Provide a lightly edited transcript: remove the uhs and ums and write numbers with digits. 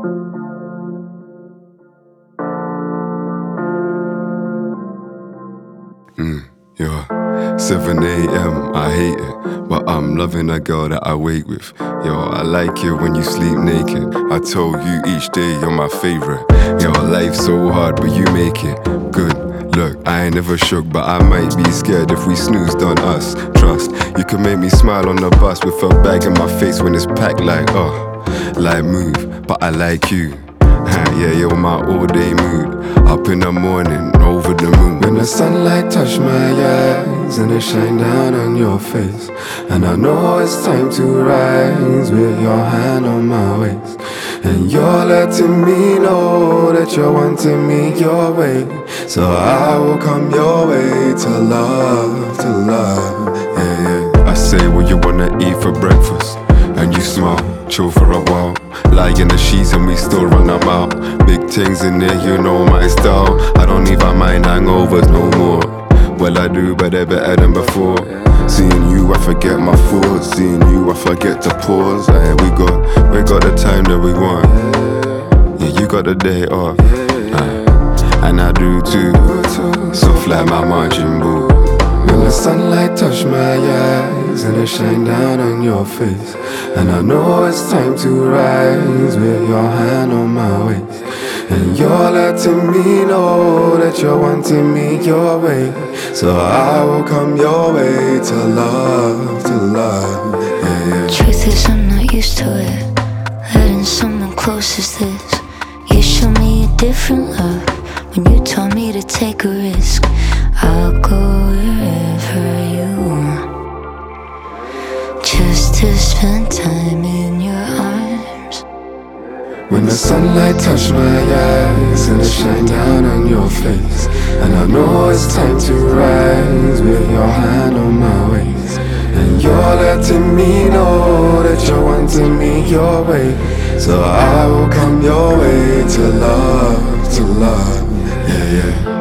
Yo, 7 a.m, I hate it, but I'm loving a girl that I wait with. Yo, I like it when you sleep naked. I told you each day you're my favorite. Yo, life's so hard, but you make it good. Look, I ain't never shook, but I might be scared if we snoozed on us. Trust, you can make me smile on the bus with a bag in my face when it's packed like, like move, but I like you. Yeah, you're my all-day mood. Up in the morning, over the moon. When the sunlight touch my eyes and it shine down on your face, and I know it's time to rise with your hand on my waist, and you're letting me know that you're wanting me your way. So I will come your way to love, yeah, yeah. I say what you wanna eat for breakfast, and you smile, chill for a while. Lie in the sheets and we still run them out. Big things in there, you know my style. I don't even mind hangovers no more. Well, I do, but they're better than before. Seeing you, I forget my thoughts. Seeing you, I forget to pause. And we got the time that we want. Yeah, you got the day off, and I do too. So fly my marching boo. When the sunlight touch my eyes and it shine down on your face, and I know it's time to rise with your hand on my waist, and you're letting me know that you're wanting me your way. So I will come your way to love, yeah, yeah. Truth is I'm not used to it, letting someone close as this. You show me a different love when you told me to take a risk. I'll go wherever you want, just to spend time in your arms. When the sunlight touch my eyes and it shine down on your face, and I know it's time to rise with your hand on my waist, and you're letting me know that you're wanting me your way. So I will come your way to love, yeah, yeah.